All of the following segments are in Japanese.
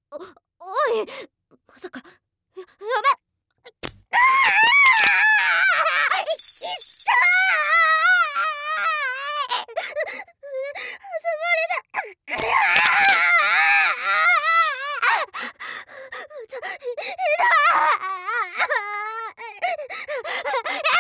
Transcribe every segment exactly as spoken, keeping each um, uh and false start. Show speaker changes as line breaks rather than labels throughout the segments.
お、おい、まさか、や、やめ。ああ、い、いったー。挟まれた。くやー。いた、いた。やめろ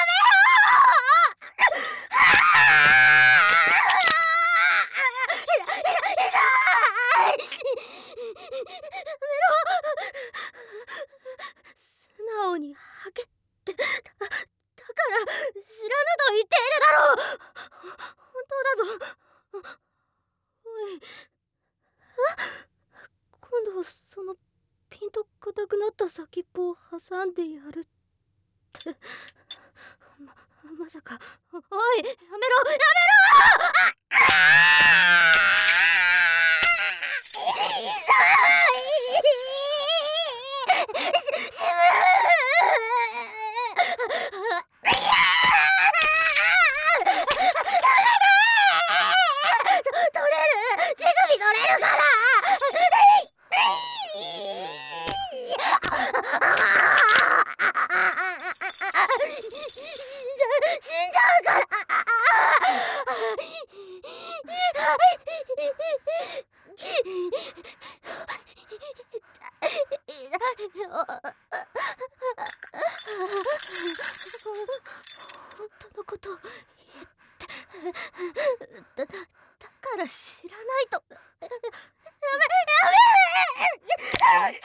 素直に吐けってだ、だから知らぬと言っているだろう。本当だぞ。おい、あ、今度はそのピンと硬くなった先っぽを挟んでやるってま、まさか。おい、やめろ、やめろ。あし、しむ取れる、乳首取れるから。死んじゃう、死んじゃうから。本当のことを言ってだ、だから知らないと。やめ、やめ。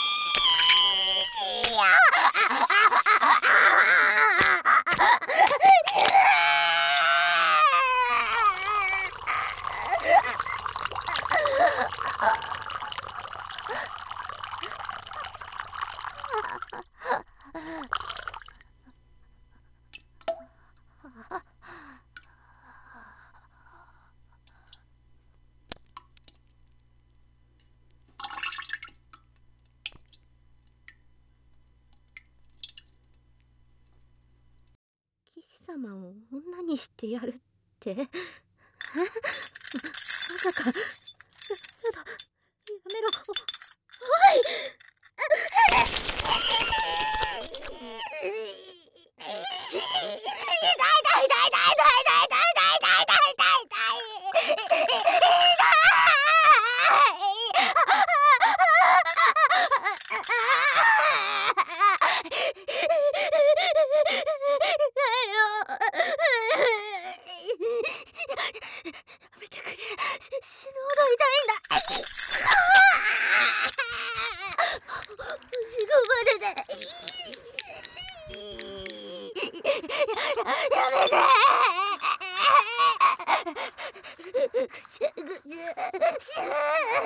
騎士様を女にしてやるってま、まさか。や、やだ、やめろ。おい。やめてくれ。死ぬほど痛いんだ。死ぬまでで。や、やめて。ぐちゅぐちゅ死ぬ。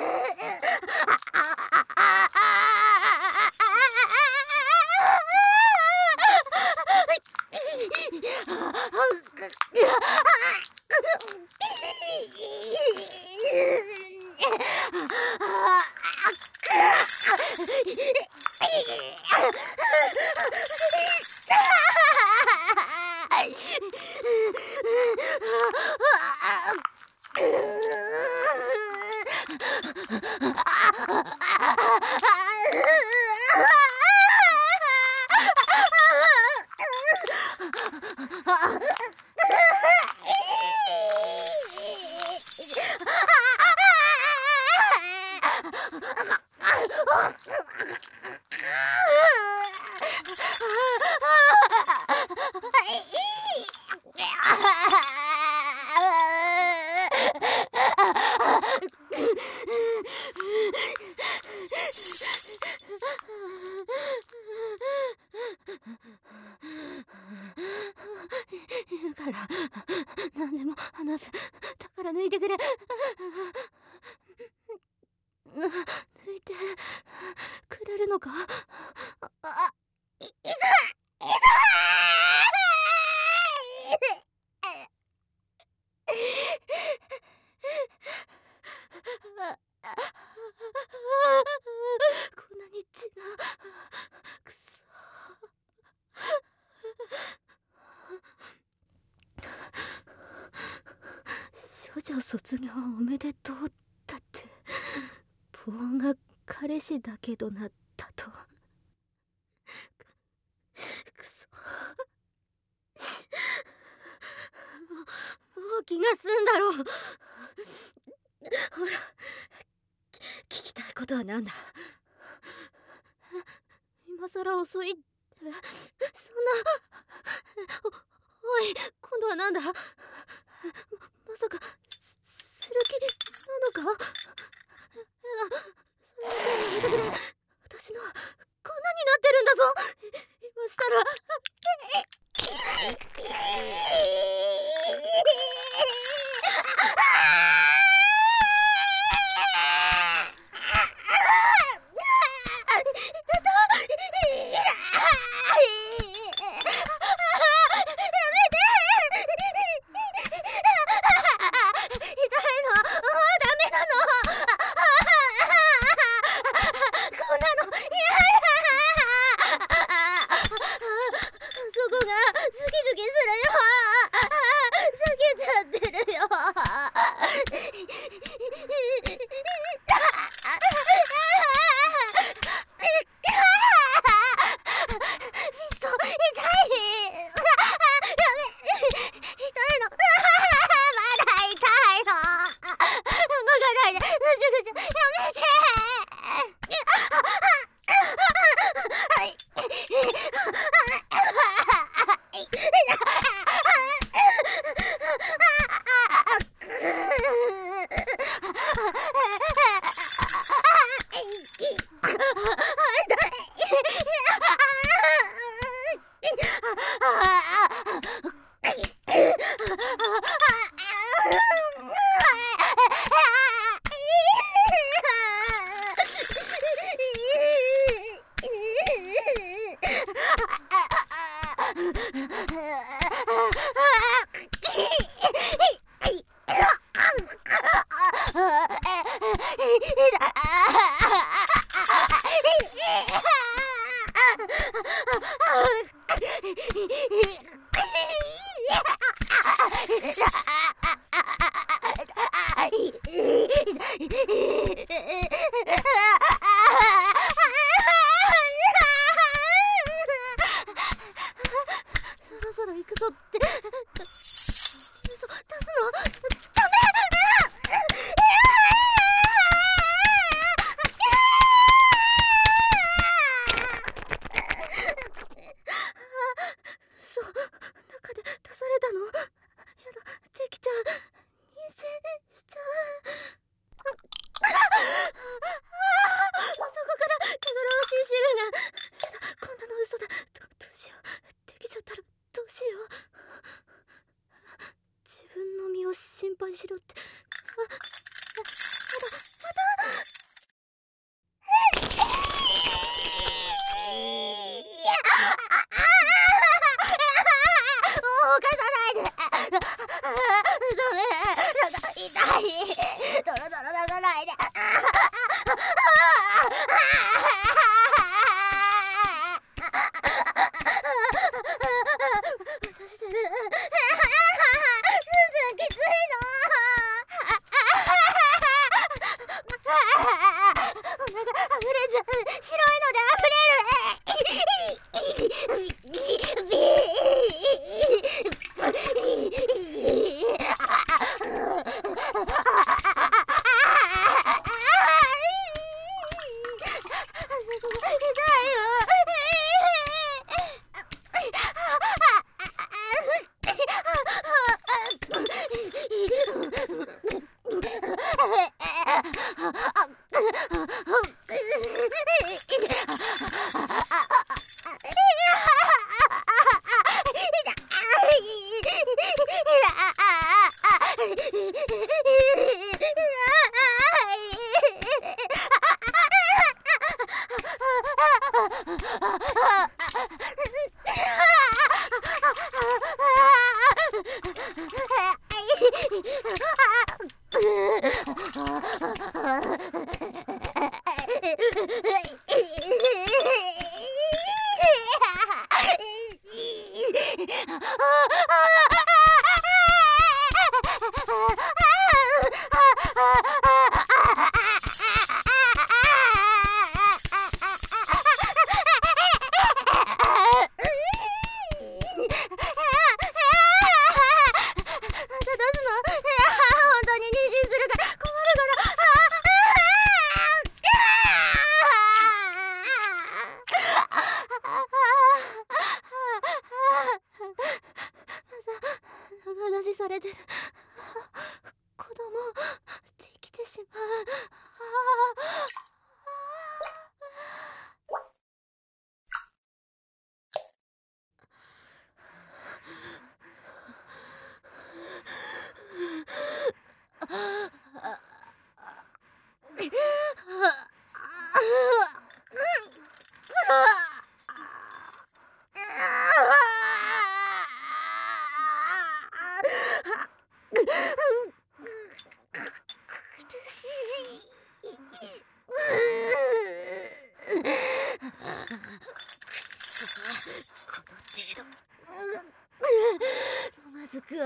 いるから何でも話す。だから抜いてくれ。抜いてくれるのか。あ、あ、い、いた、いたこんなに血が。くそ。処女卒業おめでとうだって。棒が彼氏だけどなったと。く、くそもう、もう気が済んだろう。ほら、聞きたいことはなんだ。今さら遅い。そんな、お、おい、今度はなんだ。ま、まさかす、する気なのか。それだけはやめてくれ。私のはこんなになってるんだぞ。今したらそろそろ行くぞって。嘘出すのダメ。そう、中で出されたの。やだ、できちゃう。妊娠しちゃう。そこから汚らわしい汁が。やだ、こんなの嘘だ。ど、どうしよう。できちゃったらどうしよう。自分の身を心配しろって。あ、やだ、また。犯さないで。ダメ。痛い。ドロドロ出さないで。私してる。全然きついの。お腹溢れちゃう。白いので溢れる。ビ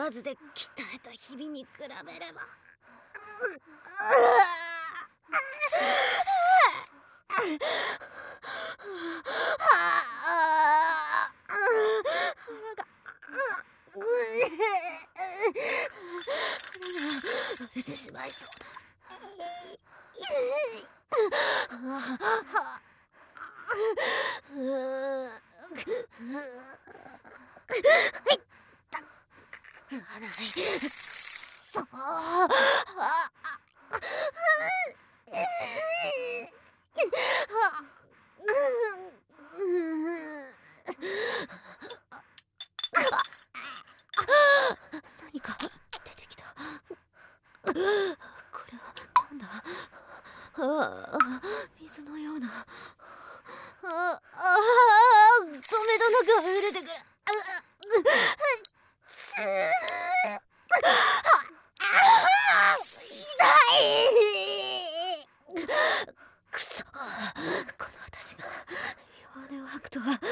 らずで鍛えた日々に比べれば。出てしまいそうだ。そう。何か出てきた。これはなんだ。ああ、水のような。ああ、米の中が出てくる。痛い。くそ、この私が弱音を吐くとは。